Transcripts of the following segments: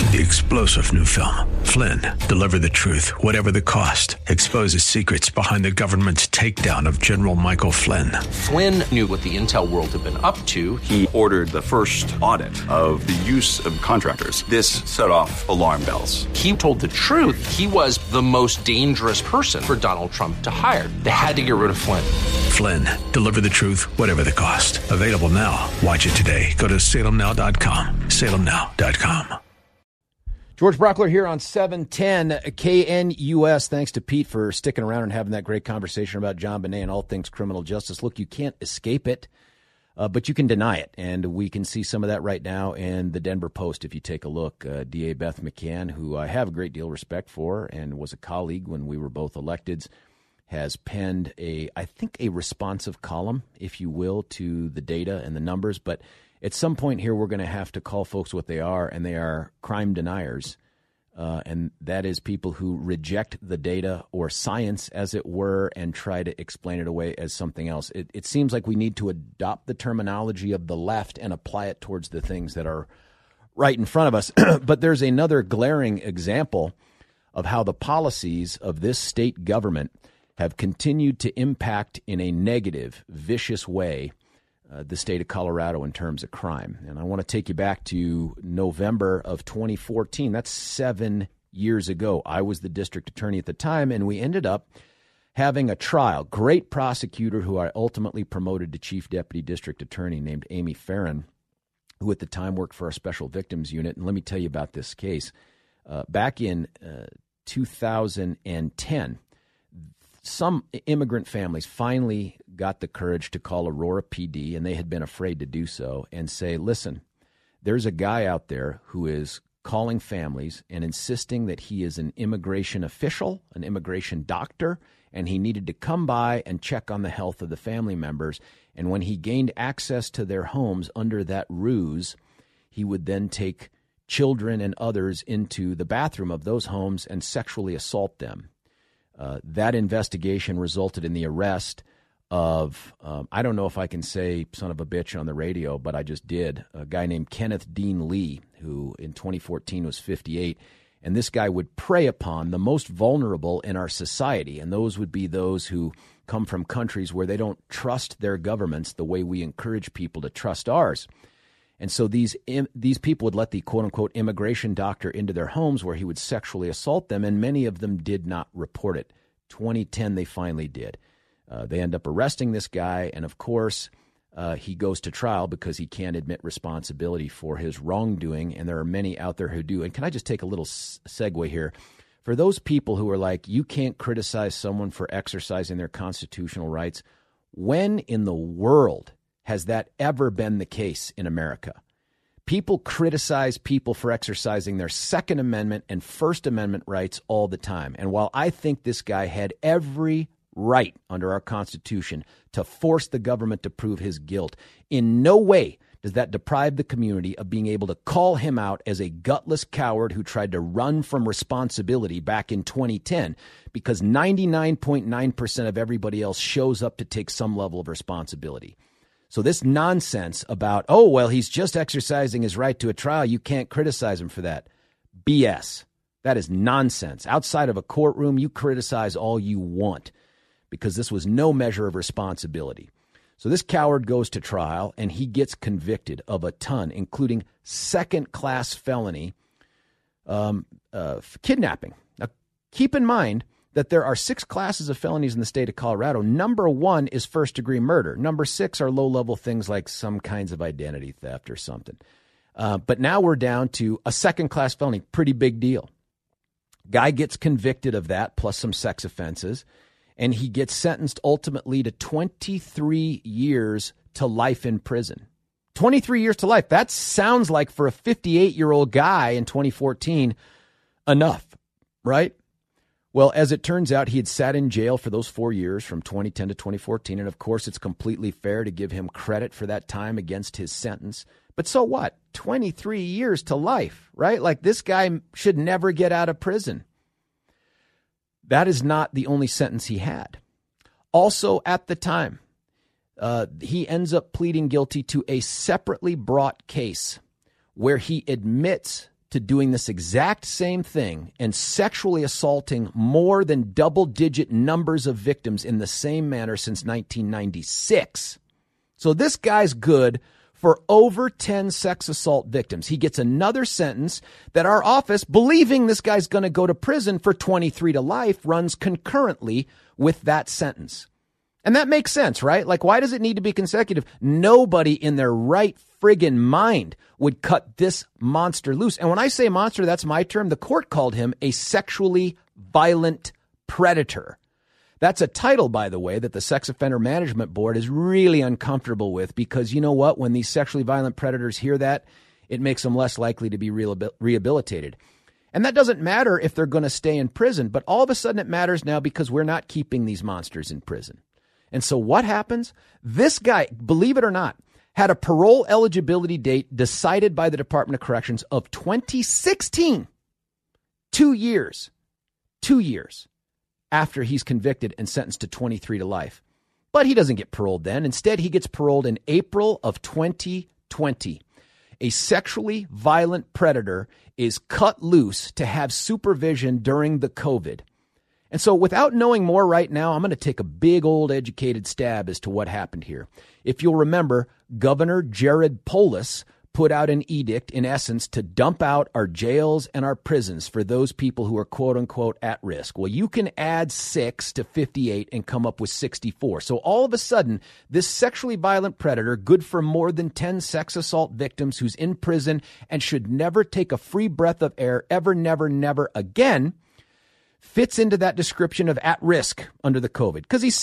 The explosive new film, Flynn, deliver the truth, whatever the cost, exposes secrets behind the government's takedown of General Michael Flynn. Flynn knew what the intel world had been up to. He ordered the first audit of the use of contractors. This set off alarm bells. He told the truth. He was the most dangerous person for Donald Trump to hire. They had to get rid of Flynn. Flynn, deliver the truth, whatever the cost. Available now. Watch it today. Go to salemnow.com. salemnow.com. George Brockler here on 710 KNUS. Thanks to Pete for sticking around and having that great conversation about JonBenet and all things criminal justice. Look, you can't escape it, but you can deny it. And we can see some of that right now in the Denver Post. If you take a look, DA Beth McCann, who I have a great deal of respect for and was a colleague when we were both elected, has penned I think a responsive column, if you will, to the data and the numbers. But at some point here, we're going to have to call folks what they are, and they are crime deniers. And that is people who reject the data or science, as it were, and try to explain it away as something else. It seems like we need to adopt the terminology of the left and apply it towards the things that are right in front of us. But there's another glaring example of how the policies of this state government have continued to impact in a negative, vicious way the state of Colorado in terms of crime. And I want to take you back to November of 2014. That's 7 years ago. I was the district attorney at the time, and we ended up having a trial. Great prosecutor who I ultimately promoted to chief deputy district attorney named Amy Farron, who at the time worked for our special victims unit. And let me tell you about this case. Back in 2010, some immigrant families finally got the courage to call Aurora PD, and they had been afraid to do so, and say, listen, there's a guy out there who is calling families and insisting that he is an immigration official, an immigration doctor, and he needed to come by and check on the health of the family members. And when he gained access to their homes under that ruse, he would then take children and others into the bathroom of those homes and sexually assault them. That investigation resulted in the arrest of, I don't know if I can say son of a bitch on the radio, but I just did, a guy named Kenneth Dean Lee, who in 2014 was 58. And this guy would prey upon the most vulnerable in our society, and those would be those who come from countries where they don't trust their governments the way we encourage people to trust ours. And so these people would let the quote-unquote immigration doctor into their homes where he would sexually assault them, and many of them did not report it. 2010, they finally did. They end up arresting this guy, and of course, he goes to trial because he can't admit responsibility for his wrongdoing, and there are many out there who do. And can I just take a little segue here? For those people who are like, you can't criticize someone for exercising their constitutional rights, when in the world has that ever been the case in America? People criticize people for exercising their Second Amendment and First Amendment rights all the time. And while I think this guy had every right under our Constitution to force the government to prove his guilt, in no way does that deprive the community of being able to call him out as a gutless coward who tried to run from responsibility back in 2010, because 99.9% of everybody else shows up to take some level of responsibility. So this nonsense about, oh, well, he's just exercising his right to a trial, you can't criticize him for that. BS. That is nonsense. Outside of a courtroom, you criticize all you want, because this was no measure of responsibility. So this coward goes to trial, and he gets convicted of a ton, including second-class felony kidnapping. Now, keep in mind that there are 6 classes of felonies in the state of Colorado. Number 1 is first-degree murder. Number 6 are low-level things like some kinds of identity theft or something. But now we're down to a second-class felony. Pretty big deal. Guy gets convicted of that, plus some sex offenses, and he gets sentenced ultimately to 23 years to life in prison. 23 years to life. That sounds like, for a 58-year-old guy in 2014, enough, right? Well, as it turns out, he had sat in jail for those 4 years from 2010 to 2014. And of course, it's completely fair to give him credit for that time against his sentence. But so what? 23 years to life, right? Like, this guy should never get out of prison. That is not the only sentence he had. Also, at the time, he ends up pleading guilty to a separately brought case where he admits to doing this exact same thing and sexually assaulting more than double-digit numbers of victims in the same manner since 1996. So this guy's good for over 10 sex assault victims. He gets another sentence that our office, believing this guy's going to go to prison for 23 to life, runs concurrently with that sentence. And that makes sense, right? Like, why does it need to be consecutive? Nobody in their right friggin' mind would cut this monster loose. And when I say monster, that's my term. The court called him a sexually violent predator. That's a title, by the way, that the Sex Offender Management Board is really uncomfortable with, because you know what? When these sexually violent predators hear that, it makes them less likely to be rehabilitated. And that doesn't matter if they're going to stay in prison, but all of a sudden it matters now because we're not keeping these monsters in prison. And so what happens? This guy, believe it or not, had a parole eligibility date decided by the Department of Corrections of 2016. 2 years after he's convicted and sentenced to 23 to life. But he doesn't get paroled then. Instead, he gets paroled in April of 2020. A sexually violent predator is cut loose to have supervision during the COVID. And so without knowing more right now, I'm going to take a big old educated stab as to what happened here. If you'll remember, Governor Jared Polis put out an edict, in essence, to dump out our jails and our prisons for those people who are quote unquote at risk. Well, you can add 6 to 58 and come up with 64. So all of a sudden, this sexually violent predator, good for more than 10 sex assault victims, who's in prison and should never take a free breath of air ever, never again, fits into that description of at risk under the COVID, because he's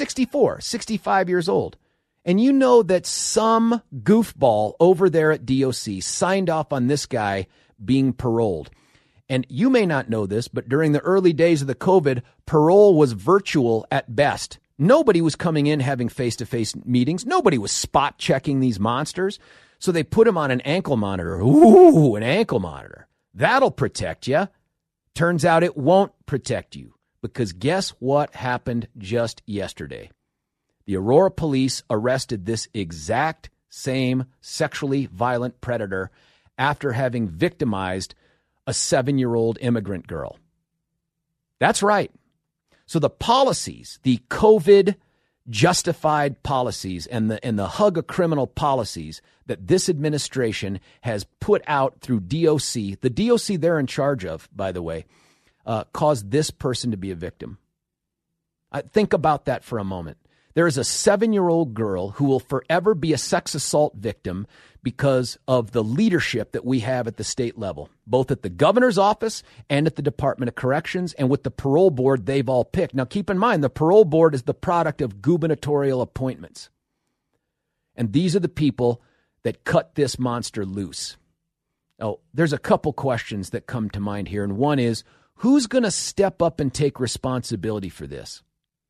65 years old. And you know that some goofball over there at DOC signed off on this guy being paroled. And you may not know this, but during the early days of the COVID, parole was virtual at best. Nobody was coming in having face-to-face meetings. Nobody was spot checking these monsters. So they put him on an ankle monitor. Ooh, an ankle monitor. That'll protect you. Turns out it won't protect you, because guess what happened just yesterday? The Aurora police arrested this exact same sexually violent predator after having victimized a 7-year-old immigrant girl. That's right. So the policies, the COVID justified policies and the hug a criminal policies that this administration has put out through DOC, the DOC they're in charge of, by the way, caused this person to be a victim. Think about that for a moment. There is a 7-year-old girl who will forever be a sex assault victim because of the leadership that we have at the state level, both at the governor's office and at the Department of Corrections and with the parole board they've all picked. Now, keep in mind, the parole board is the product of gubernatorial appointments. And these are the people that cut this monster loose. Oh, there's a couple questions that come to mind here. And one is, who's going to step up and take responsibility for this?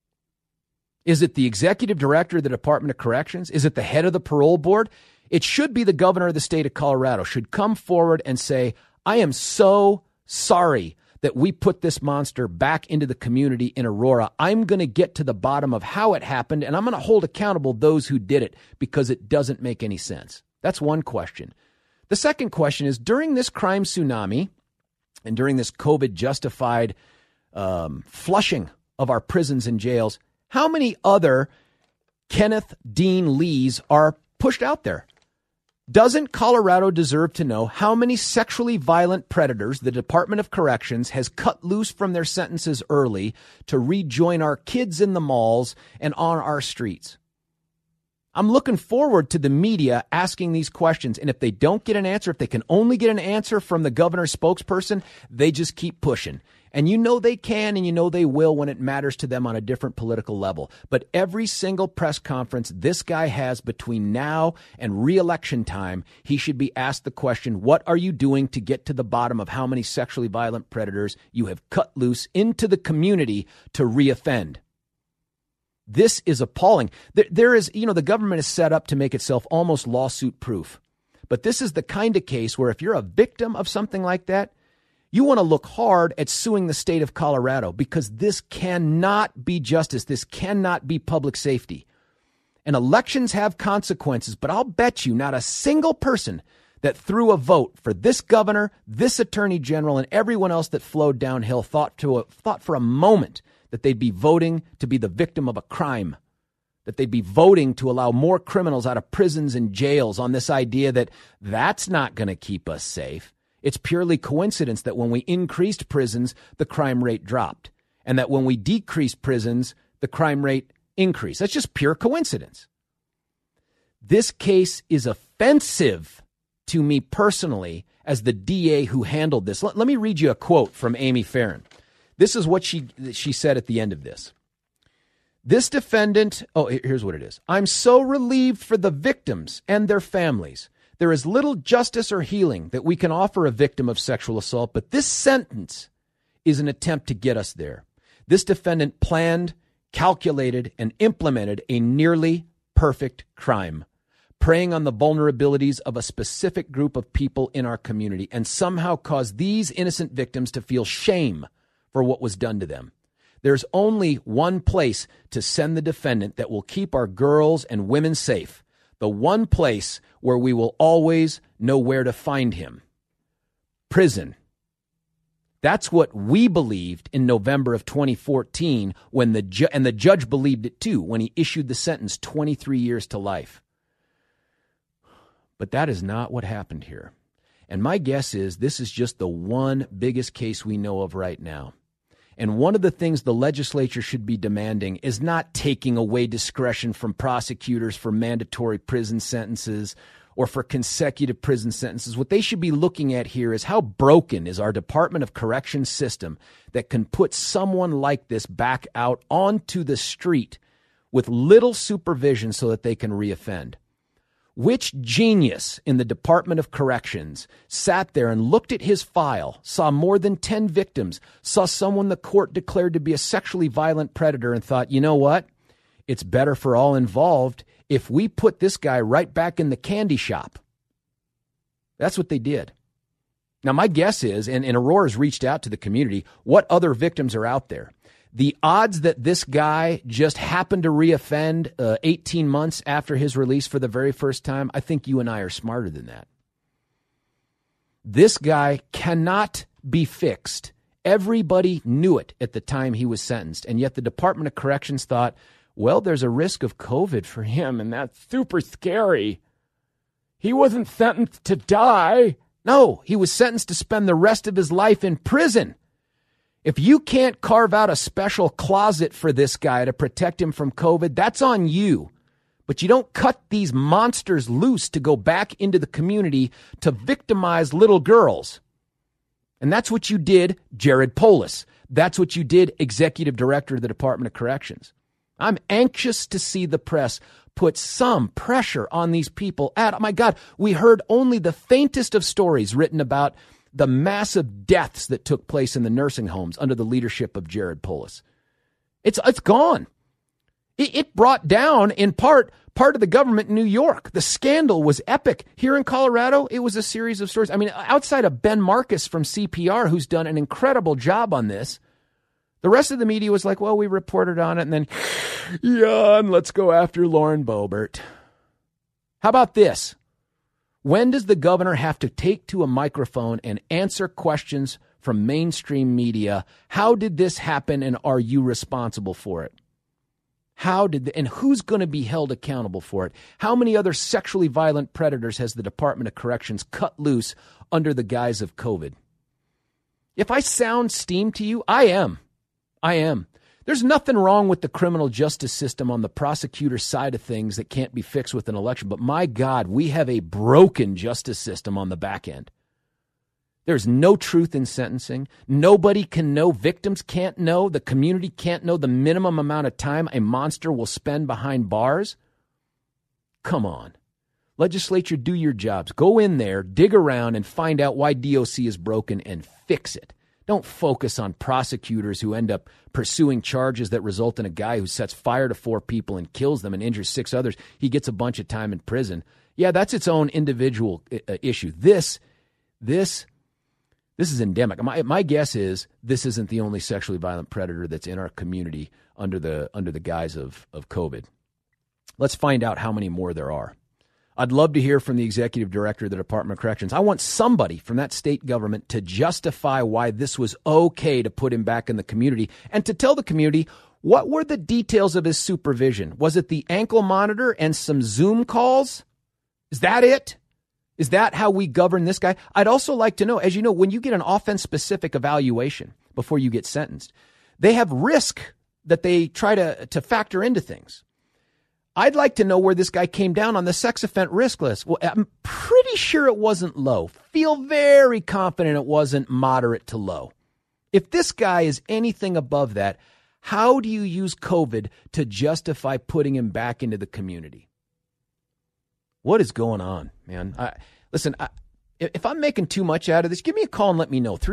Is it the executive director of the Department of Corrections? Is it the head of the parole board? It should be the governor of the state of Colorado, should come forward and say, I am so sorry that we put this monster back into the community in Aurora. I'm going to get to the bottom of how it happened, and I'm going to hold accountable those who did it, because it doesn't make any sense. That's one question. The second question is, during this crime tsunami and during this COVID-justified flushing of our prisons and jails, how many other Kenneth Dean Lees are pushed out there? Doesn't Colorado deserve to know how many sexually violent predators the Department of Corrections has cut loose from their sentences early to rejoin our kids in the malls and on our streets? I'm looking forward to the media asking these questions. And if they don't get an answer, if they can only get an answer from the governor's spokesperson, they just keep pushing. And you know they can, and you know they will when it matters to them on a different political level. But every single press conference this guy has between now and re-election time, he should be asked the question, what are you doing to get to the bottom of how many sexually violent predators you have cut loose into the community to reoffend? This is appalling. There is, the government is set up to make itself almost lawsuit proof. But this is the kind of case where if you're a victim of something like that, you want to look hard at suing the state of Colorado, because this cannot be justice. This cannot be public safety. And elections have consequences, but I'll bet you not a single person that through a vote for this governor, this attorney general, and everyone else that flowed downhill thought for a moment that they'd be voting to be the victim of a crime, that they'd be voting to allow more criminals out of prisons and jails on this idea that that's not going to keep us safe. It's purely coincidence that when we increased prisons, the crime rate dropped, and that when we decreased prisons, the crime rate increased. That's just pure coincidence. This case is offensive to me personally as the DA who handled this. Let me read you a quote from Amy Farron. This is what she said at the end of this. This defendant, here's what it is. I'm so relieved for the victims and their families. There is little justice or healing that we can offer a victim of sexual assault, but this sentence is an attempt to get us there. This defendant planned, calculated, and implemented a nearly perfect crime, preying on the vulnerabilities of a specific group of people in our community, and somehow caused these innocent victims to feel shame for what was done to them. There's only one place to send the defendant that will keep our girls and women safe, the one place where we will always know where to find him: prison. That's what we believed in November of 2014 when the judge believed it too when he issued the sentence 23 years to life. But that is not what happened here. And my guess is this is just the one biggest case we know of right now. And one of the things the legislature should be demanding is not taking away discretion from prosecutors for mandatory prison sentences or for consecutive prison sentences. What they should be looking at here is how broken is our Department of Corrections system that can put someone like this back out onto the street with little supervision so that they can reoffend. Which genius in the Department of Corrections sat there and looked at his file, saw more than 10 victims, saw someone the court declared to be a sexually violent predator, and thought, you know what? It's better for all involved if we put this guy right back in the candy shop. That's what they did. Now, my guess is, and Aurora's reached out to the community, what other victims are out there? The odds that this guy just happened to reoffend 18 months after his release for the very first time, I think you and I are smarter than that. This guy cannot be fixed. Everybody knew it at the time he was sentenced, and yet the Department of Corrections thought, well, there's a risk of COVID for him, and that's super scary. He wasn't sentenced to die. No, he was sentenced to spend the rest of his life in prison. If you can't carve out a special closet for this guy to protect him from COVID, that's on you. But you don't cut these monsters loose to go back into the community to victimize little girls. And that's what you did, Jared Polis. That's what you did, Executive Director of the Department of Corrections. I'm anxious to see the press put some pressure on these people. My God, we heard only the faintest of stories written about the massive deaths that took place in the nursing homes under the leadership of Jared Polis. It's gone. It brought down, in part of the government in New York. The scandal was epic. Here in Colorado, it was a series of stories. I mean, outside of Ben Marcus from CPR, who's done an incredible job on this, the rest of the media was like, well, we reported on it, and then, and let's go after Lauren Boebert. How about this? When does the governor have to take to a microphone and answer questions from mainstream media? How did this happen, and are you responsible for it? And who's going to be held accountable for it? How many other sexually violent predators has the Department of Corrections cut loose under the guise of COVID? If I sound steamed to you, I am. There's nothing wrong with the criminal justice system on the prosecutor side of things that can't be fixed with an election. But my God, we have a broken justice system on the back end. There's no truth in sentencing. Nobody can know. Victims can't know. The community can't know the minimum amount of time a monster will spend behind bars. Come on. Legislature, do your jobs. Go in there, dig around, and find out why DOC is broken and fix it. Don't focus on prosecutors who end up pursuing charges that result in a guy who sets fire to 4 people and kills them and injures 6 others. He gets a bunch of time in prison. Yeah, that's its own individual issue. This is endemic. My guess is this isn't the only sexually violent predator that's in our community under the guise of COVID. Let's find out how many more there are. I'd love to hear from the executive director of the Department of Corrections. I want somebody from that state government to justify why this was okay to put him back in the community and to tell the community what were the details of his supervision. Was it the ankle monitor and some Zoom calls? Is that it? Is that how we govern this guy? I'd also like to know, as you know, when you get an offense-specific evaluation before you get sentenced, they have risk that they try to factor into things. I'd like to know where this guy came down on the sex offense risk list. Well, I'm pretty sure it wasn't low. Feel very confident it wasn't moderate to low. If this guy is anything above that, how do you use COVID to justify putting him back into the community? What is going on, man? Listen, if I'm making too much out of this, give me a call and let me know.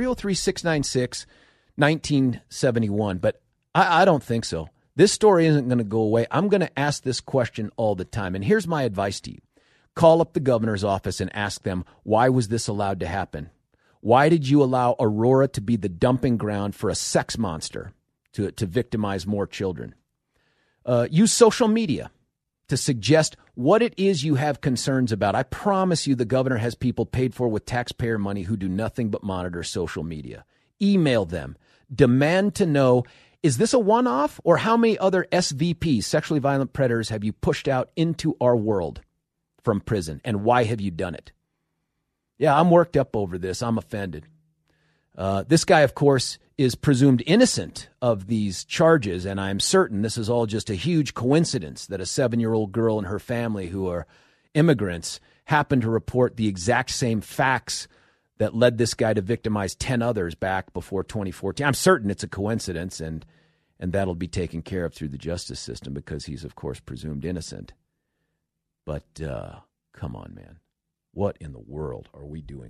303-696-1971. But I don't think so. This story isn't going to go away. I'm going to ask this question all the time. And here's my advice to you. Call up the governor's office and ask them, why was this allowed to happen? Why did you allow Aurora to be the dumping ground for a sex monster to victimize more children? Use social media to suggest what it is you have concerns about. I promise you the governor has people paid for with taxpayer money who do nothing but monitor social media. Email them. Demand to know, is this a one-off, or how many other SVPs, sexually violent predators, have you pushed out into our world from prison, and why have you done it? Yeah, I'm worked up over this. I'm offended. This guy, of course, is presumed innocent of these charges, and I'm certain this is all just a huge coincidence that a 7-year-old girl and her family, who are immigrants, happened to report the exact same facts that led this guy to victimize 10 others back before 2014. I'm certain it's a coincidence, and that'll be taken care of through the justice system because he's, of course, presumed innocent. But come on, man. What in the world are we doing?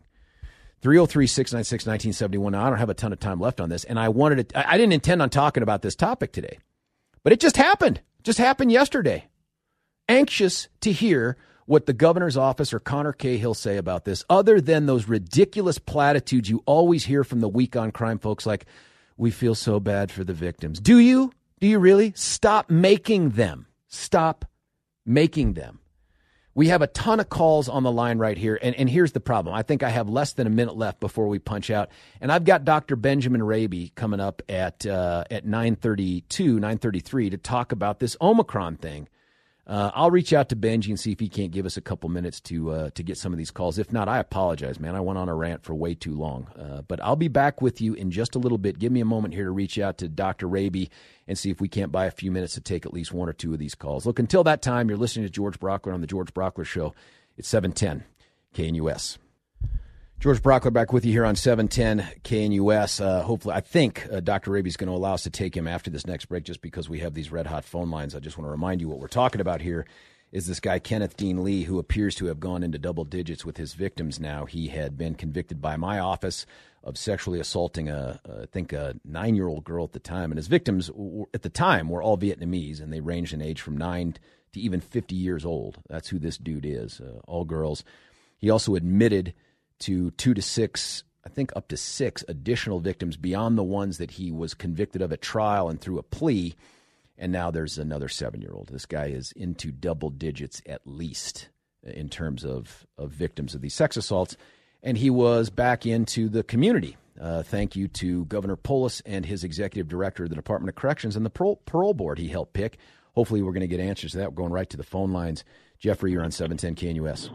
303-696-1971. Now, I don't have a ton of time left on this, and I didn't intend on talking about this topic today, but it just happened. It just happened yesterday. Anxious to hear what the governor's office or Connor Cahill say about this, other than those ridiculous platitudes you always hear from the Week on Crime folks like, we feel so bad for the victims. Do you? Do you really? Stop making them. Stop making them. We have a ton of calls on the line right here, and here's the problem. I think I have less than a minute left before we punch out, and I've got Dr. Benjamin Raby coming up at 9:32, 9:33 to talk about this Omicron thing. I'll reach out to Benji and see if he can't give us a couple minutes to get some of these calls. If not, I apologize, man. I went on a rant for way too long. But I'll be back with you in just a little bit. Give me a moment here to reach out to Dr. Raby and see if we can't buy a few minutes to take at least one or two of these calls. Look, until that time, you're listening to George Brockler on The George Brockler Show. It's 710 KNUS. George Brockler back with you here on 710 KNUS. Hopefully, I think Dr. Raby's going to allow us to take him after this next break just because we have these red-hot phone lines. I just want to remind you what we're talking about here is this guy, Kenneth Dean Lee, who appears to have gone into double digits with his victims now. He had been convicted by my office of sexually assaulting I think a 9-year-old girl at the time. And his victims at the time were all Vietnamese, and they ranged in age from 9 to even 50 years old. That's who this dude is, all girls. He also admitted to 2 to 6, I think up to 6 additional victims beyond the ones that he was convicted of at trial and through a plea. And now there's another 7-year-old. This guy is into double digits at least in terms of victims of these sex assaults. And he was back into the community. Thank you to Governor Polis and his executive director of the Department of Corrections and the parole board he helped pick. Hopefully we're going to get answers to that. We're going right to the phone lines. Jeffrey, you're on 710 KNUS.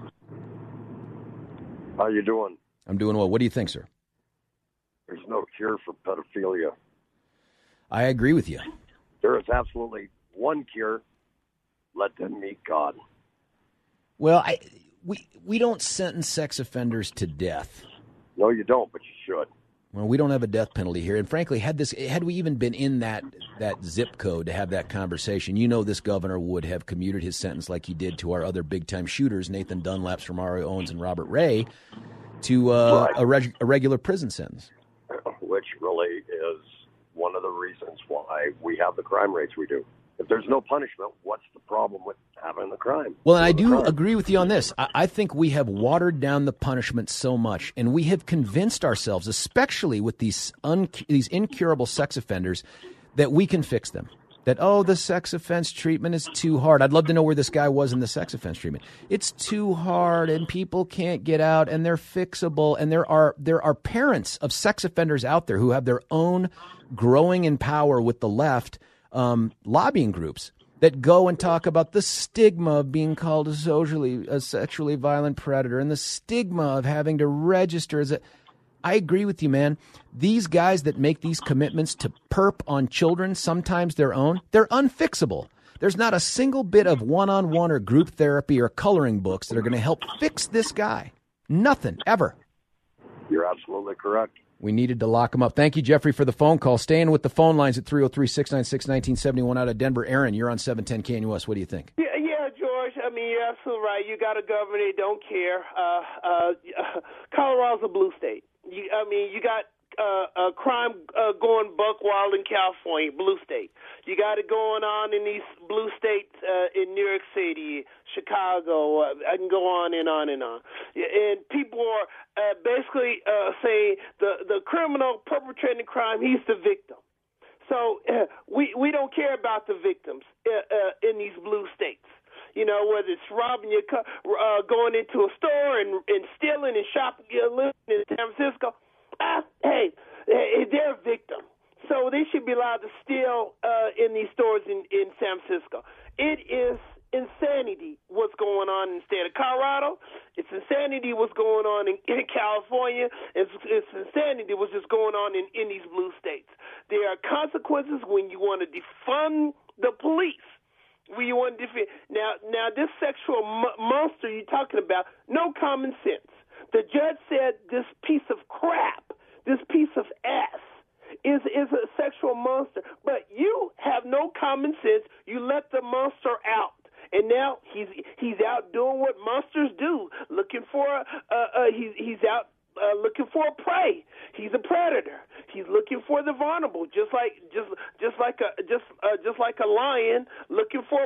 How you doing? I'm doing well. What do you think, sir? There's no cure for pedophilia. I agree with you. There is absolutely one cure. Let them meet God. Well, we don't sentence sex offenders to death. No, you don't, but you should. Well, we don't have a death penalty here. And frankly, had we even been in that zip code to have that conversation, this governor would have commuted his sentence like he did to our other big-time shooters, Nathan Dunlap, Mario Owens, and Robert Ray, to a regular prison sentence. Which really is one of the reasons why we have the crime rates we do. If there's no punishment, what's the problem with having the crime? Well, and I do agree with you on this. I think we have watered down the punishment so much, and we have convinced ourselves, especially with these incurable sex offenders, that we can fix them, that, the sex offense treatment is too hard. I'd love to know where this guy was in the sex offense treatment. It's too hard and people can't get out and they're fixable. And there are parents of sex offenders out there who have their own growing in power with the left lobbying groups that go and talk about the stigma of being called a sexually violent predator and the stigma of having to register as a... I agree with you, man. These guys that make these commitments to perp on children, sometimes their own, they're unfixable. There's not a single bit of one-on-one or group therapy or coloring books that are going to help fix this guy. Nothing, ever. You're absolutely correct. We needed to lock him up. Thank you, Jeffrey, for the phone call. Staying with the phone lines at 303-696-1971 out of Denver. Aaron, you're on 710 KNUS. What do you think? Yeah, George. I mean, you're absolutely right. You got a governor that don't care. Colorado's a blue state. You got crime going buck wild in California, blue state. You got it going on in these blue states in New York City, Chicago. I can go on and on and on. And people are basically saying the criminal perpetrating the crime, he's the victim. So we don't care about the victims in these blue states. You know, whether it's robbing your car, going into a store and stealing and shopping, living in San Francisco, hey, they're a victim. So they should be allowed to steal in these stores in San Francisco. It is insanity what's going on in the state of Colorado. It's insanity what's going on in California. It's insanity what's just going on in these blue states. There are consequences when you want to defund the police. We want to defend. Now, this sexual monster you're talking about, no common sense. The judge said this piece of crap, this piece of ass, is a sexual monster. But you have no common sense. You let the monster out. And now he's out doing what monsters do, looking for he's out looking for a prey. He's a predator. He's looking for the vulnerable, just like a lion looking for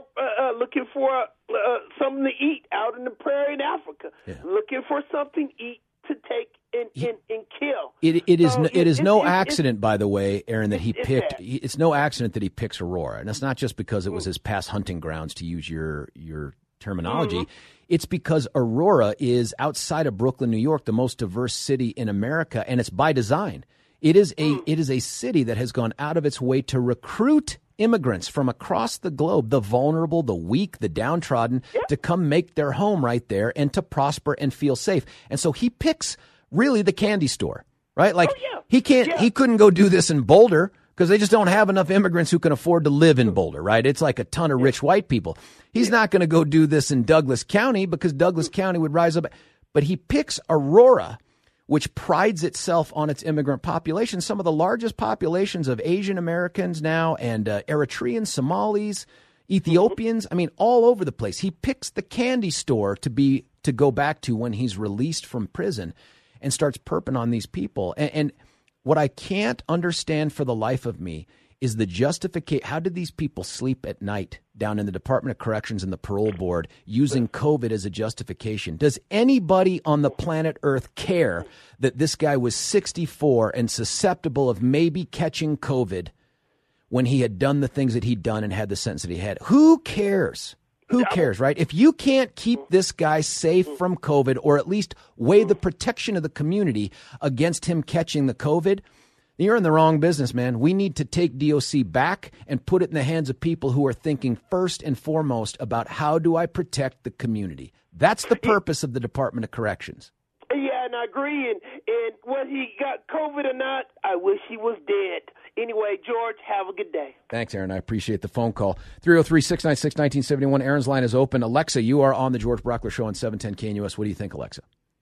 something to eat out in the prairie in Africa, looking for something to eat to take and kill. It is no accident, by the way, Aaron, that he picked. It's no accident that he picks Aurora, and it's not just because it was his past hunting grounds, to use your terminology. Mm-hmm. It's because Aurora is, outside of Brooklyn, New York, the most diverse city in America, and it's by design. It is a city that has gone out of its way to recruit immigrants from across the globe, the vulnerable, the weak, the downtrodden, to come make their home right there and to prosper and feel safe. And so he picks really the candy store, right? Like he couldn't go do this in Boulder because they just don't have enough immigrants who can afford to live in Boulder, right? It's like a ton of rich white people. He's not going to go do this in Douglas County because Douglas County would rise up. But he picks Aurora, which prides itself on its immigrant population, some of the largest populations of Asian Americans now, and Eritreans, Somalis, Ethiopians, I mean, all over the place. He picks the candy store to go back to when he's released from prison and starts perping on these people. And what I can't understand for the life of me is the justification. How did these people sleep at night down in the Department of Corrections and the parole board using COVID as a justification? Does anybody on the planet Earth care that this guy was 64 and susceptible of maybe catching COVID when he had done the things that he'd done and had the sentence that he had? Who cares? Who cares, right? If you can't keep this guy safe from COVID, or at least weigh the protection of the community against him catching the COVID, you're in the wrong business, man. We need to take DOC back and put it in the hands of people who are thinking first and foremost about how do I protect the community. That's the purpose of the Department of Corrections. Yeah, and I agree. And whether he got COVID or not, I wish he was dead. Anyway, George, have a good day. Thanks, Aaron. I appreciate the phone call. 303-696-1971. Aaron's line is open. Alexa, you are on the George Brockler Show on 710 KNUS. What do you think, Alexa?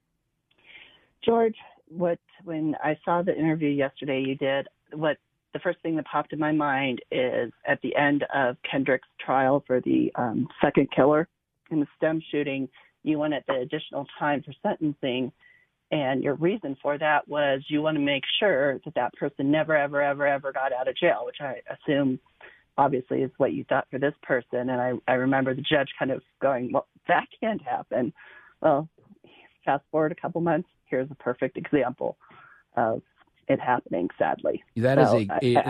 George, when I saw the interview yesterday you did, the first thing that popped in my mind is at the end of Kendrick's trial for the second killer in the STEM shooting, you wanted the additional time for sentencing, and your reason for that was you want to make sure that person never, ever, ever, ever got out of jail, which I assume obviously is what you thought for this person. And I remember the judge kind of going, well, that can't happen. Well, fast forward a couple months, here's a perfect example of it happening, sadly. That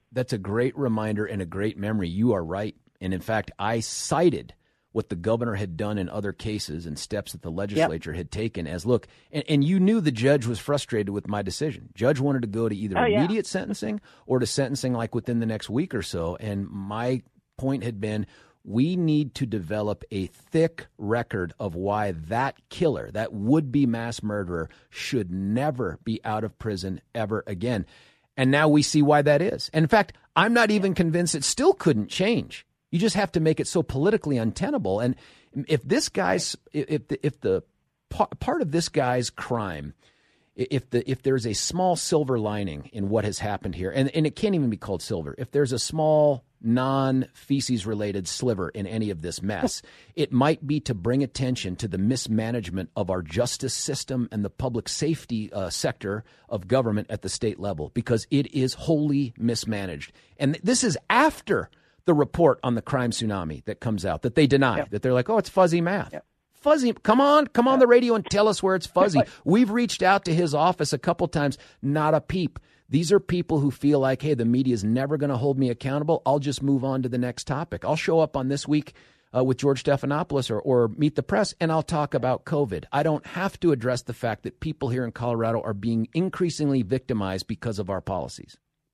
That's a great reminder and a great memory. You are right. And in fact, I cited what the governor had done in other cases and steps that the legislature had taken as, look, and you knew the judge was frustrated with my decision. Judge wanted to go to either immediate sentencing or to sentencing like within the next week or so. And my point had been, we need to develop a thick record of why that killer, that would-be mass murderer, should never be out of prison ever again. And now we see why that is. And in fact, I'm not even convinced it still couldn't change. You just have to make it so politically untenable. And if this guy's, if the part of this guy's crime, if there's a small silver lining in what has happened here, and it can't even be called silver, if there's a small non-feces related sliver in any of this mess, it might be to bring attention to the mismanagement of our justice system and the public safety sector of government at the state level, because it is wholly mismanaged. And this is after the report on the crime tsunami that comes out, that they deny, that they're like, oh, it's fuzzy math. Fuzzy, come on the radio and tell us where it's fuzzy. We've reached out to his office a couple times, not a peep. These are people who feel like, hey, the media is never going to hold me accountable. I'll just move on to the next topic. I'll show up on This Week with George Stephanopoulos or Meet the Press, and I'll talk about COVID. I don't have to address the fact that people here in Colorado are being increasingly victimized because of our policies.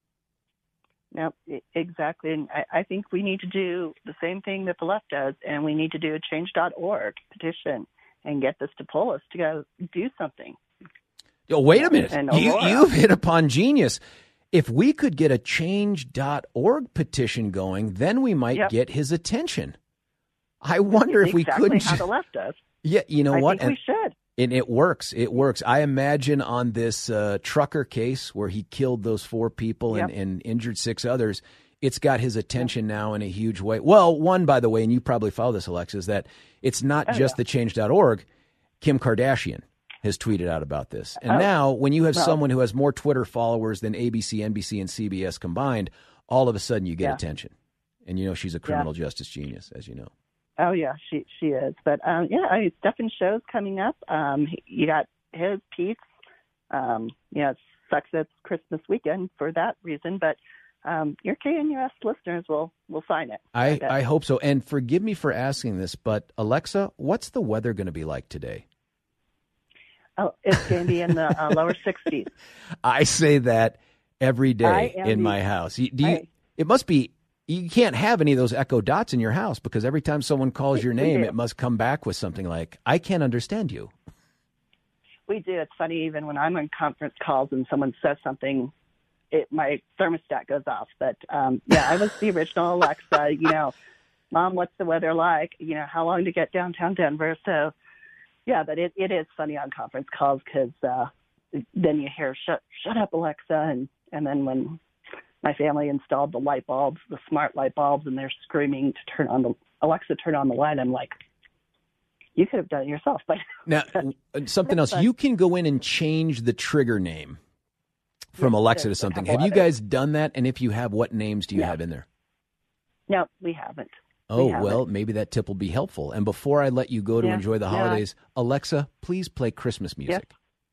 No, exactly. And I think we need to do the same thing that the left does, and we need to do a change.org petition and get this to Polis to go do something. Oh, wait a minute. You've hit upon genius. If we could get a change.org petition going, then we might get his attention. I wonder if we could. Exactly how the left does. Yeah, you know what? I think we should. And it works. It works. I imagine on this trucker case where he killed those 4 people and injured 6 others, it's got his attention now in a huge way. Well, one, by the way, and you probably follow this, Alexa, is that it's not just the change.org. Kim Kardashian has tweeted out about this. And now when you have someone who has more Twitter followers than ABC, NBC, and CBS combined, all of a sudden you get attention. And you know she's a criminal justice genius, as you know. Oh, yeah, she is. But, Stefan's show's coming up. You got his piece. It sucks it's Christmas weekend for that reason. But your KNUS listeners will sign it. I hope so. And forgive me for asking this, but, Alexa, what's the weather going to be like today? Oh, it's going to be in the lower 60s. I say that every day in my house. It must be. You can't have any of those echo dots in your house because every time someone calls your name, it must come back with something like, I can't understand you. We do. It's funny, even when I'm on conference calls and someone says something, my thermostat goes off. But, I was the original Alexa, Mom, what's the weather like? How long to get downtown Denver? So, but it is funny on conference calls because then you hear, shut up, Alexa. And then when my family installed the light bulbs, the smart light bulbs, and they're screaming to turn on Alexa, turn on the light. I'm like, you could have done it yourself. But now, something else, you can go in and change the trigger name from Alexa to something. Have you guys done that? And if you have, what names do you have in there? No, we haven't. Well, maybe that tip will be helpful. And before I let you go to enjoy the holidays, Alexa, please play Christmas music.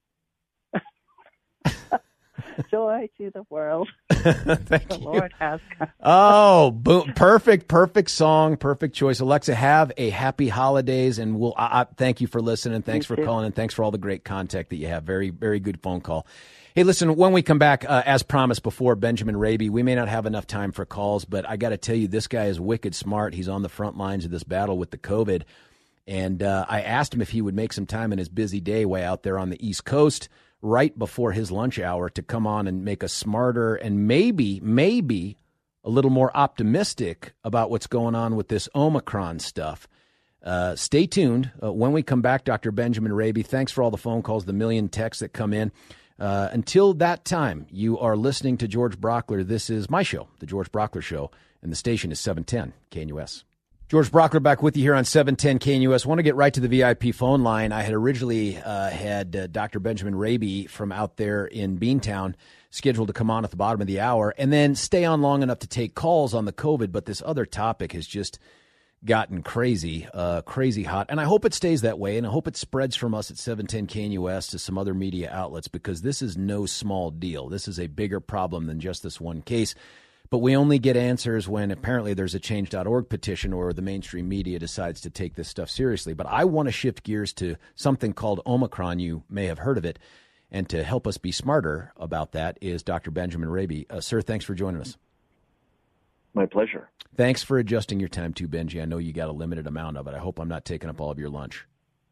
Joy to the world. Thank the you. Lord has come. Oh, boom. Perfect song. Perfect choice. Alexa, have a happy holidays. And we'll thank you for listening. Thanks for calling. And thanks for all the great contact that you have. Very, very good phone call. Hey, listen, when we come back, as promised before, Benjamin Raby, we may not have enough time for calls, but I got to tell you, this guy is wicked smart. He's on the front lines of this battle with the COVID. And I asked him if he would make some time in his busy day way out there on the East Coast right before his lunch hour to come on and make us smarter and maybe a little more optimistic about what's going on with this Omicron stuff. Stay tuned. When we come back, Dr. Benjamin Raby, thanks for all the phone calls, the million texts that come in. Until that time, you are listening to George Brockler. This is my show, The George Brockler Show, and the station is 710 KNUS. George Brockler back with you here on 710 KNUS. I want to get right to the VIP phone line. I had originally had Dr. Benjamin Raby from out there in Beantown scheduled to come on at the bottom of the hour and then stay on long enough to take calls on the COVID, but this other topic has just gotten crazy hot. And I hope it stays that way, and I hope it spreads from us at 710 KNUS to some other media outlets because this is no small deal. This is a bigger problem than just this one case. But we only get answers when apparently there's a change.org petition or the mainstream media decides to take this stuff seriously. But I want to shift gears to something called Omicron. You may have heard of it. And to help us be smarter about that is Dr. Benjamin Raby. Sir, thanks for joining us. My pleasure. Thanks for adjusting your time too, Benji. I know you got a limited amount of it. I hope I'm not taking up all of your lunch.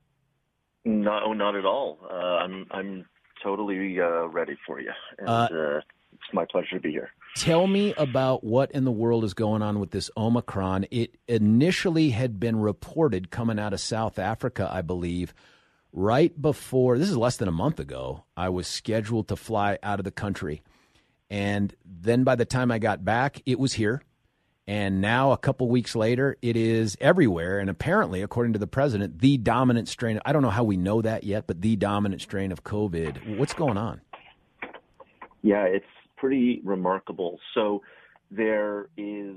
No, not at all. I'm totally ready for you. And it's my pleasure to be here. Tell me about what in the world is going on with this Omicron. It initially had been reported coming out of South Africa, I believe, right before, this is less than a month ago, I was scheduled to fly out of the country. And then by the time I got back, it was here. And now a couple weeks later, it is everywhere. And apparently, according to the president, the dominant strain, I don't know how we know that yet, but the dominant strain of COVID. What's going on? Yeah, it's pretty remarkable. So there is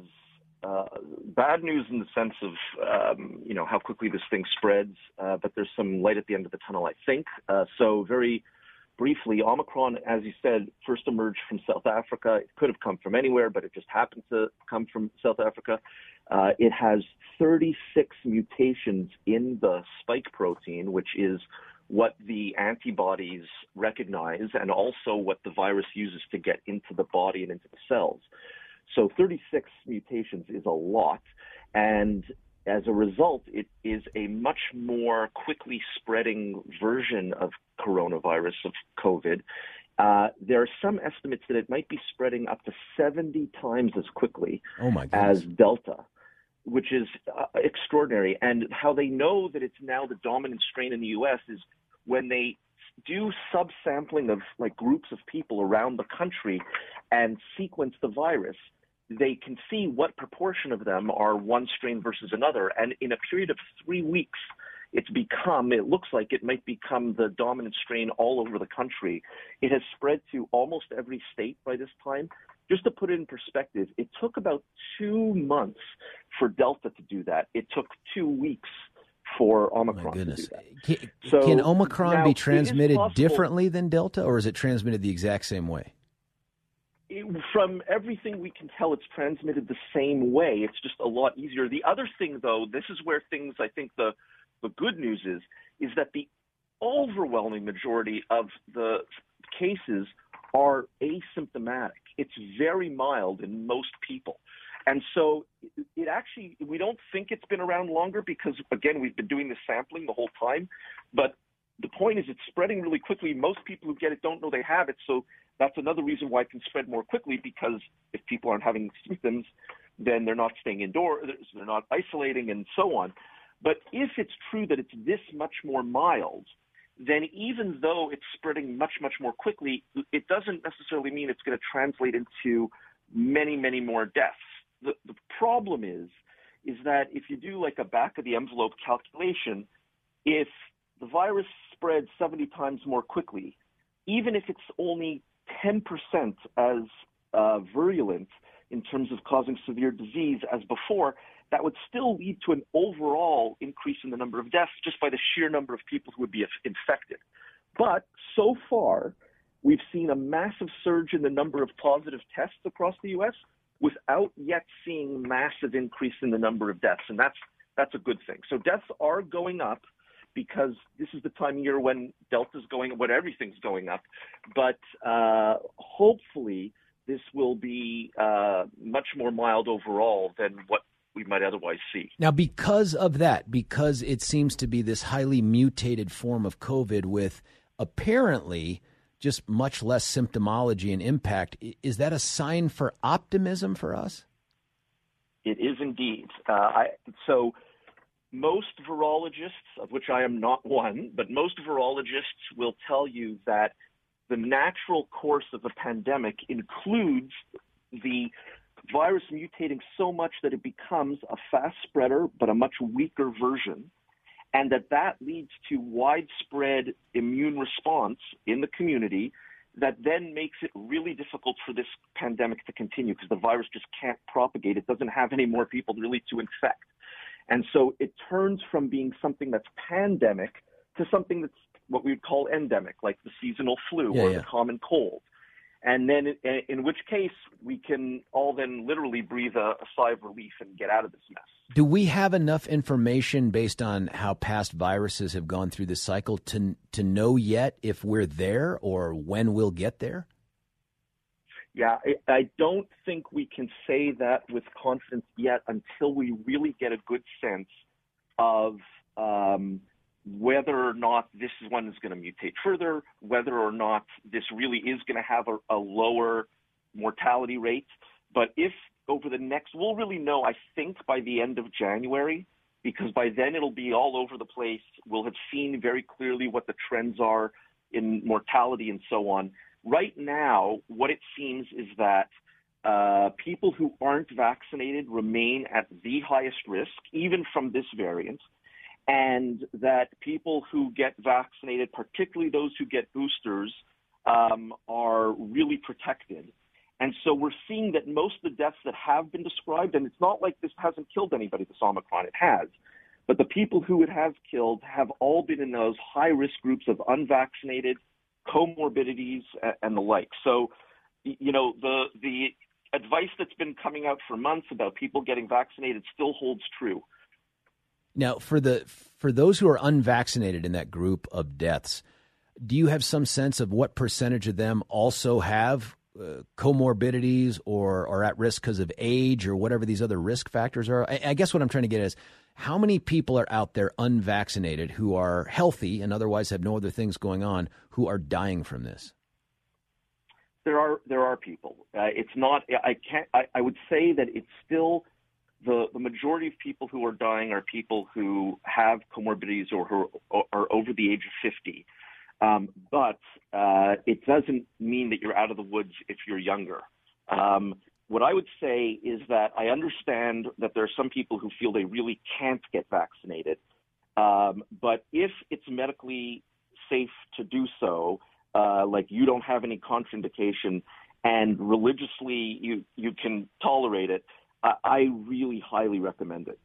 bad news in the sense of, how quickly this thing spreads, but there's some light at the end of the tunnel, I think. So very briefly, Omicron, as you said, first emerged from South Africa. It could have come from anywhere, but it just happened to come from South Africa. It has 36 mutations in the spike protein, which is what the antibodies recognize and also what the virus uses to get into the body and into the cells. So 36 mutations is a lot. And as a result, it is a much more quickly spreading version of coronavirus, of COVID. There are some estimates that it might be spreading up to 70 times as quickly as Delta, which is extraordinary. And how they know that it's now the dominant strain in the U.S. is when they do subsampling of like groups of people around the country and sequence the virus, they can see what proportion of them are one strain versus another. And in a period of 3 weeks, it looks like it might become the dominant strain all over the country. It has spread to almost every state by this time. Just to put it in perspective, it took about 2 months for Delta to do that. It took 2 weeks for Omicron to do that. Can Omicron be transmitted differently than Delta, or is it transmitted the exact same way? From everything we can tell, it's transmitted the same way. It's just a lot easier. The other thing, though, this is where things, I think the good news is that the overwhelming majority of the cases are asymptomatic. It's very mild in most people. And so it actually, we don't think it's been around longer because, again, we've been doing this sampling the whole time. But the point is it's spreading really quickly. Most people who get it don't know they have it. So that's another reason why it can spread more quickly, because if people aren't having symptoms, then they're not staying indoors, they're not isolating and so on. But if it's true that it's this much more mild, then even though it's spreading much, much more quickly, it doesn't necessarily mean it's going to translate into many, many more deaths. The problem is that if you do like a back of the envelope calculation, if the virus spreads 70 times more quickly, even if it's only 10% as virulent in terms of causing severe disease as before, that would still lead to an overall increase in the number of deaths just by the sheer number of people who would be infected. But so far, we've seen a massive surge in the number of positive tests across the U.S. without yet seeing massive increase in the number of deaths, and that's a good thing. So deaths are going up because this is the time of year when Delta's going, when everything's going up. But hopefully this will be much more mild overall than what we might otherwise see. Now, because of that, because it seems to be this highly mutated form of COVID with apparently just much less symptomology and impact, is that a sign for optimism for us? It is indeed. So most virologists, of which I am not one, but most virologists will tell you that the natural course of a pandemic includes the virus mutating so much that it becomes a fast spreader, but a much weaker version, and that leads to widespread immune response in the community that then makes it really difficult for this pandemic to continue because the virus just can't propagate. It doesn't have any more people really to infect. And so it turns from being something that's pandemic to something that's what we would call endemic, like the seasonal flu or the common cold. And then in which case we can all then literally breathe a sigh of relief and get out of this mess. Do we have enough information based on how past viruses have gone through this cycle to know yet if we're there or when we'll get there? Yeah, I don't think we can say that with confidence yet until we really get a good sense of whether or not this one is going to mutate further, whether or not this really is going to have a lower mortality rate. But if over the next, we'll really know, I think, by the end of January, because by then it'll be all over the place. We'll have seen very clearly what the trends are in mortality and so on. Right now, what it seems is that people who aren't vaccinated remain at the highest risk, even from this variant, and that people who get vaccinated, particularly those who get boosters, are really protected. And so we're seeing that most of the deaths that have been described, and it's not like this hasn't killed anybody, this Omicron, it has, but the people who it has killed have all been in those high-risk groups of unvaccinated, comorbidities, and the like. So, you know, the advice that's been coming out for months about people getting vaccinated still holds true. Now, for those who are unvaccinated in that group of deaths, do you have some sense of what percentage of them also have comorbidities or are at risk because of age or whatever these other risk factors are? I guess what I'm trying to get at is how many people are out there unvaccinated who are healthy and otherwise have no other things going on who are dying from this? There are people. It's not. I would say that it's still the majority of people who are dying are people who have comorbidities or who are over the age of 50. But it doesn't mean that you're out of the woods if you're younger. What I would say is that I understand that there are some people who feel they really can't get vaccinated. But if it's medically safe to do so, like you don't have any contraindication and religiously you can tolerate it, I really highly recommend it.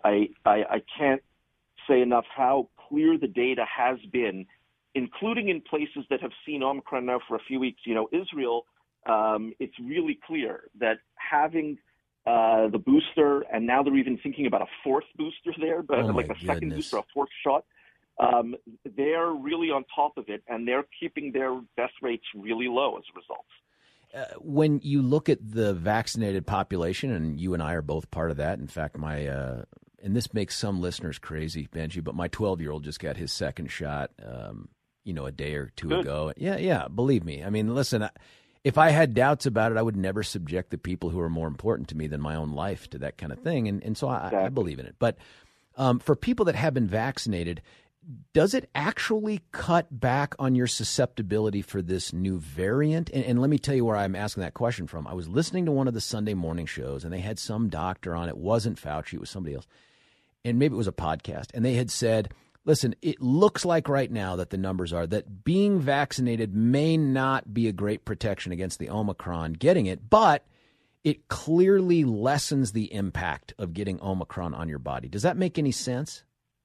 I can't say enough how clear the data has been, including in places that have seen Omicron now for a few weeks. You know, Israel, it's really clear that having the booster, and now they're even thinking about a fourth booster there, but like a second booster, a fourth shot, they're really on top of it, and they're keeping their death rates really low as a result. When you look at the vaccinated population, and you and I are both part of that. In fact, and this makes some listeners crazy, Benji, but my 12-year-old just got his second shot, a day or two ago. Yeah, believe me. I mean, listen, if I had doubts about it, I would never subject the people who are more important to me than my own life to that kind of thing. And so I believe in it. But for people that have been vaccinated, does it actually cut back on your susceptibility for this new variant? And let me tell you where I'm asking that question from. I was listening to one of the Sunday morning shows, and they had some doctor on. It wasn't Fauci. It was somebody else. And maybe it was a podcast. And they had said, listen, it looks like right now that the numbers are that being vaccinated may not be a great protection against the Omicron getting it, but it clearly lessens the impact of getting Omicron on your body. Does that make any sense?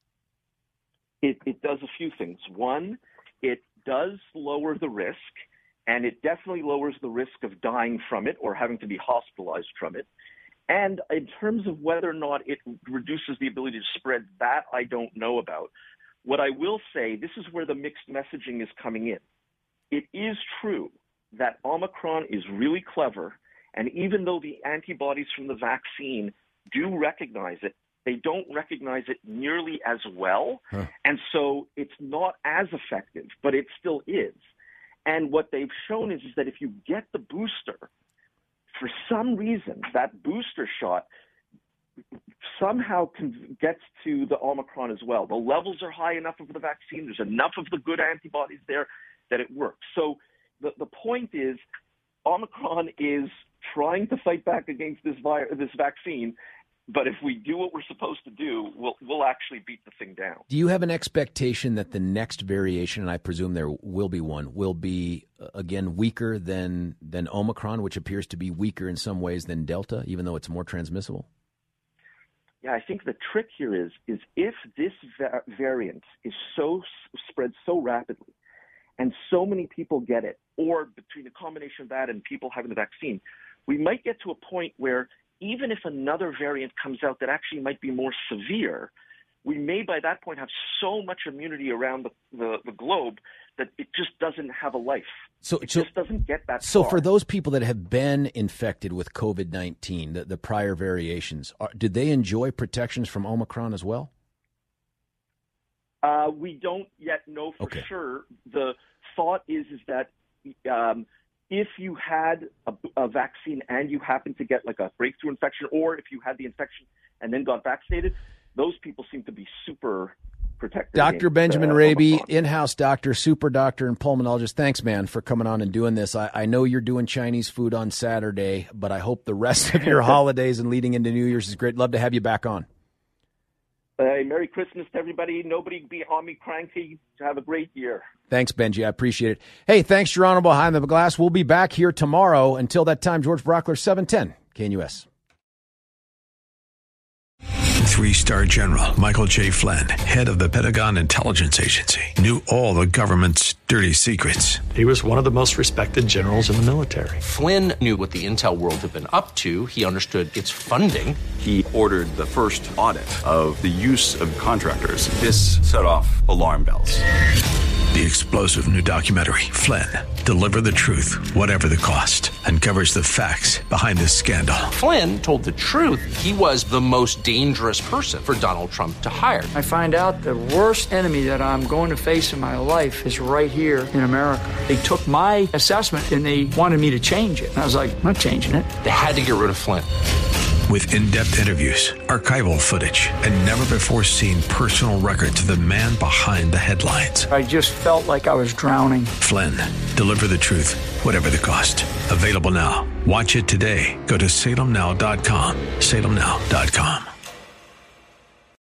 It does a few things. One, it does lower the risk, and it definitely lowers the risk of dying from it or having to be hospitalized from it. And in terms of whether or not it reduces the ability to spread, that I don't know about. What I will say, this is where the mixed messaging is coming in. It is true that Omicron is really clever, and even though the antibodies from the vaccine do recognize it, they don't recognize it nearly as well. And so it's not as effective, but it still is. And what they've shown is that if you get the booster, for some reason, that booster shot somehow gets to the Omicron as well. The levels are high enough of the vaccine. There's enough of the good antibodies there that it works. So the point is, Omicron is trying to fight back against this vaccine. But if we do what we're supposed to do, we'll actually beat the thing down. Do you have an expectation that the next variation, and I presume there will be one, will be, again, weaker than Omicron, which appears to be weaker in some ways than Delta, even though it's more transmissible? Yeah, I think the trick here is if this variant is spread so rapidly, and so many people get it, or between the combination of that and people having the vaccine, we might get to a point where even if another variant comes out that actually might be more severe, we may by that point have so much immunity around the globe that it just doesn't have a life. It just doesn't get that So far. for those people that have been infected with COVID-19, the prior variations, did they enjoy protections from Omicron as well? We don't yet know for Okay. sure. The thought is that if you had a vaccine and you happen to get like a breakthrough infection, or if you had the infection and then got vaccinated, those people seem to be super protected. Dr. Benjamin Raby, Omicron. in-house doctor, super doctor, and pulmonologist. Thanks, man, for coming on and doing this. I know you're doing Chinese food on Saturday, but I hope the rest of your holidays and leading into New Year's is great. Love to have you back on. Merry Christmas to everybody. Nobody be on me cranky. Have a great year. Thanks, Benji. I appreciate it. Hey, thanks, Geronimo Behind the Glass. We'll be back here tomorrow. Until that time, George Brockler, 710 KNUS. 3-star General Michael J. Flynn, head of the Pentagon Intelligence Agency, knew all the government's dirty secrets. He was one of the most respected generals in the military. Flynn knew what the intel world had been up to. He understood its funding. He ordered the first audit of the use of contractors. This set off alarm bells. The explosive new documentary, Flynn, Deliver the Truth, Whatever the Cost, uncovers the facts behind this scandal. Flynn told the truth. He was the most dangerous person for Donald Trump to hire. I find out the worst enemy that I'm going to face in my life is right here in America. They took my assessment and they wanted me to change it. And I was like, I'm not changing it. They had to get rid of Flynn. With in-depth interviews, archival footage, and never-before-seen personal records of the man behind the headlines. I just felt like I was drowning. Flynn, Deliver the Truth, Whatever the Cost. Available now. Watch it today. Go to salemnow.com. salemnow.com.